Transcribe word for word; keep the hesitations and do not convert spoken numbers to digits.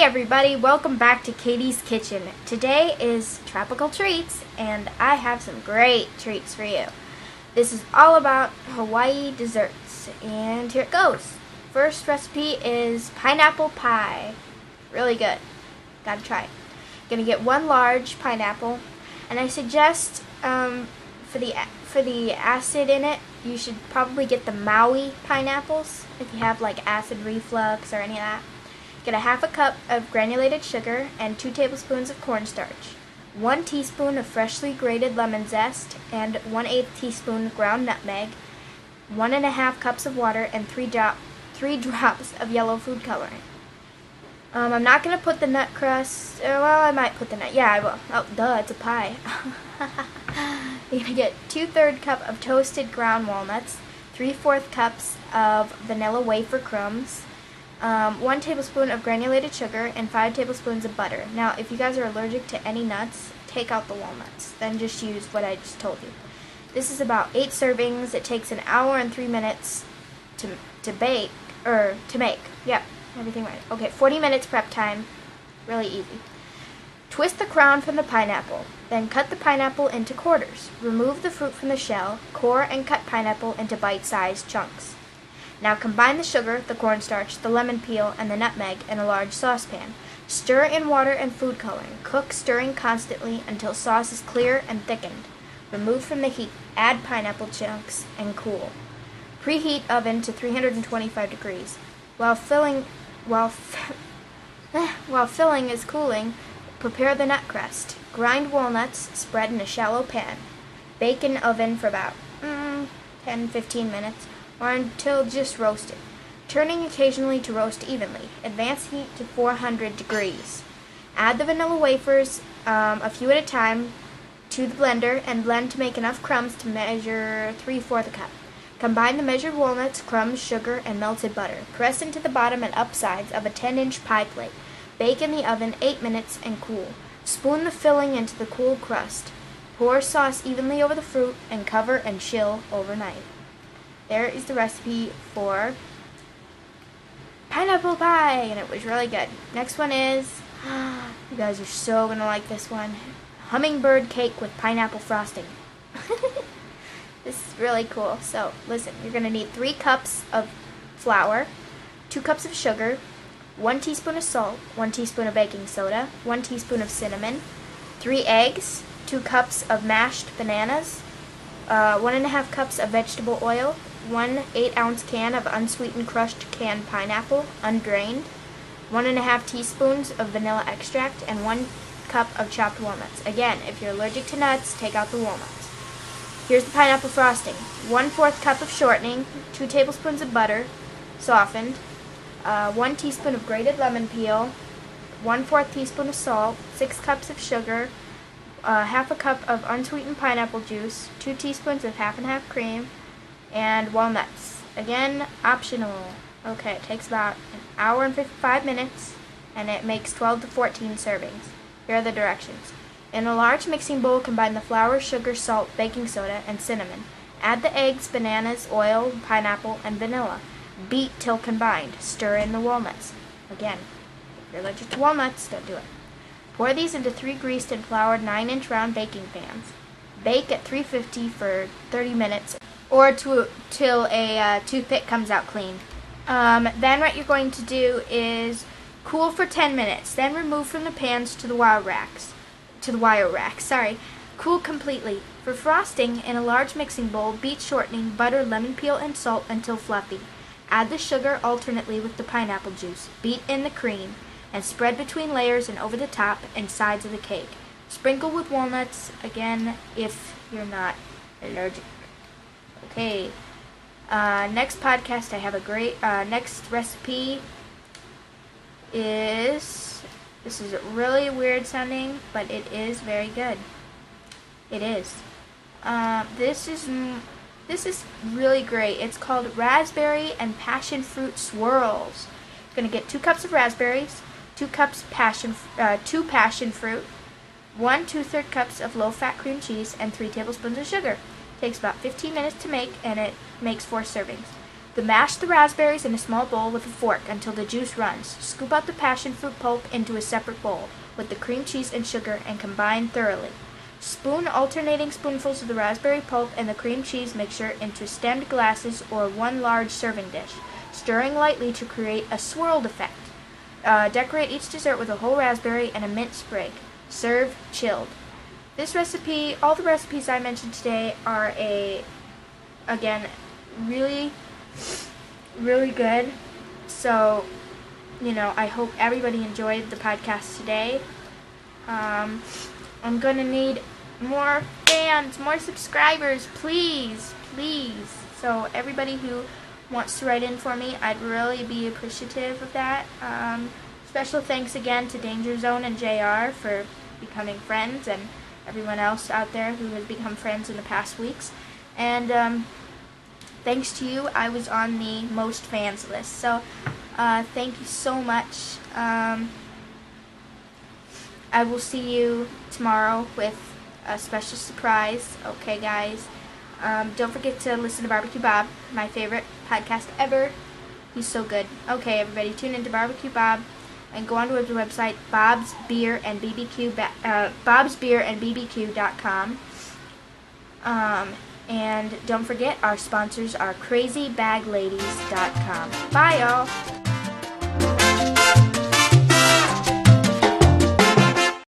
everybody, welcome back to Katie's Kitchen. Today is Tropical Treats, and I have some great treats for you. This is all about Hawaii desserts, and here it goes. First recipe is pineapple pie. Really good. Gotta try it. Gonna get one large pineapple, and I suggest um, for the for the acid in it, you should probably get the Maui pineapples if you have like acid reflux or any of that. Get a half a cup of granulated sugar and two tablespoons of cornstarch, one teaspoon of freshly grated lemon zest, and one eighth teaspoon ground nutmeg, one and a half cups of water, and three drop three drops of yellow food coloring. Um, I'm not gonna put the nut crust. Uh, well, I might put the nut. Yeah, I will. Oh, duh! It's a pie. You're gonna get two third cup of toasted ground walnuts, three fourth cups of vanilla wafer crumbs, um, one tablespoon of granulated sugar, and five tablespoons of butter. Now, if you guys are allergic to any nuts, take out the walnuts. Then just use what I just told you. This is about eight servings. It takes an hour and three minutes to to bake or to make. Yep, everything right. Okay, forty minutes prep time. Really easy. Twist the crown from the pineapple. Then cut the pineapple into quarters. Remove the fruit from the shell. Core and cut pineapple into bite-sized chunks. Now combine the sugar, the cornstarch, the lemon peel, and the nutmeg in a large saucepan. Stir in water and food coloring. Cook, stirring constantly until sauce is clear and thickened. Remove from the heat. Add pineapple chunks and cool. Preheat oven to three hundred twenty-five degrees. While filling, while while filling is cooling, prepare the nut crust. Grind walnuts. Spread in a shallow pan. Bake in oven for about mm, ten to fifteen minutes, or until just roasted, turning occasionally to roast evenly. Advance heat to four hundred degrees. Add the vanilla wafers, um, a few at a time, to the blender and blend to make enough crumbs to measure three fourths a cup. Combine the measured walnuts, crumbs, sugar, and melted butter. Press into the bottom and up sides of a ten inch pie plate. Bake in the oven eight minutes and cool. Spoon the filling into the cool crust. Pour sauce evenly over the fruit and cover and chill overnight. There is the recipe for pineapple pie, and it was really good. Next one is, you guys are so going to like this one, hummingbird cake with pineapple frosting. This is really cool. So, listen, you're going to need three cups of flour, two cups of sugar, one teaspoon of salt, one teaspoon of baking soda, one teaspoon of cinnamon, three eggs, two cups of mashed bananas, uh, one and a half cups of vegetable oil, one eight ounce can of unsweetened crushed canned pineapple, undrained, one and a half teaspoons of vanilla extract, and one cup of chopped walnuts. Again, if you're allergic to nuts, take out the walnuts. Here's the pineapple frosting. one fourth cup of shortening, two tablespoons of butter, softened, uh, one teaspoon of grated lemon peel, one fourth teaspoon of salt, six cups of sugar, uh, half a cup of unsweetened pineapple juice, two teaspoons of half and half cream, and walnuts. Again, optional. Okay, it takes about an hour and fifty-five minutes, and it makes twelve to fourteen servings. Here are the directions. In a large mixing bowl, combine the flour, sugar, salt, baking soda, and cinnamon. Add the eggs, bananas, oil, pineapple, and vanilla. Beat till combined. Stir in the walnuts. Again, if you're allergic to walnuts, don't do it. Pour these into three greased and floured nine inch round baking pans. Bake at three fifty for thirty minutes, or to, till a uh, toothpick comes out clean. Um, then what you're going to do is cool for ten minutes. Then remove from the pans to the wire racks. To the wire rack, sorry. Cool completely. For frosting, in a large mixing bowl, beat shortening, butter, lemon peel, and salt until fluffy. Add the sugar alternately with the pineapple juice. Beat in the cream, and spread between layers and over the top and sides of the cake. Sprinkle with walnuts, again, if you're not allergic. Okay. Uh, next podcast, I have a great, uh, next recipe is... This is really weird sounding, but it is very good. It is. Uh, this is this is really great. It's called raspberry and passion fruit swirls. You're gonna get two cups of raspberries, two cups passion, uh, two passion fruit, one two-third cups of low-fat cream cheese, and three tablespoons of sugar. It takes about fifteen minutes to make, and it makes four servings. The mash the raspberries in a small bowl with a fork until the juice runs. Scoop out the passion fruit pulp into a separate bowl with the cream cheese and sugar and combine thoroughly. Spoon alternating spoonfuls of the raspberry pulp and the cream cheese mixture into stemmed glasses or one large serving dish, stirring lightly to create a swirled effect. Uh, decorate each dessert with a whole raspberry and a mint sprig. Serve chilled. This recipe, all the recipes I mentioned today are a, again, really, really good. So, you know, I hope everybody enjoyed the podcast today. Um, I'm going to need more fans, more subscribers, please, please. So everybody who wants to write in for me, I'd really be appreciative of that. Um, special thanks again to Danger Zone and J R for becoming friends, and everyone else out there who has become friends in the past weeks. And um, thanks to you, I was on the most fans list. So uh, thank you so much. Um, I will see you tomorrow with a special surprise. Okay, guys. Um, don't forget to listen to Barbecue Bob, my favorite podcast ever. He's so good. Okay, everybody, tune into Barbecue Bob and go onto his website, Bob's Beer and B B Q, uh, Bob's Beer and B B Q dot com. Um, and don't forget, our sponsors are Crazy Bag Ladies dot com. Bye, y'all.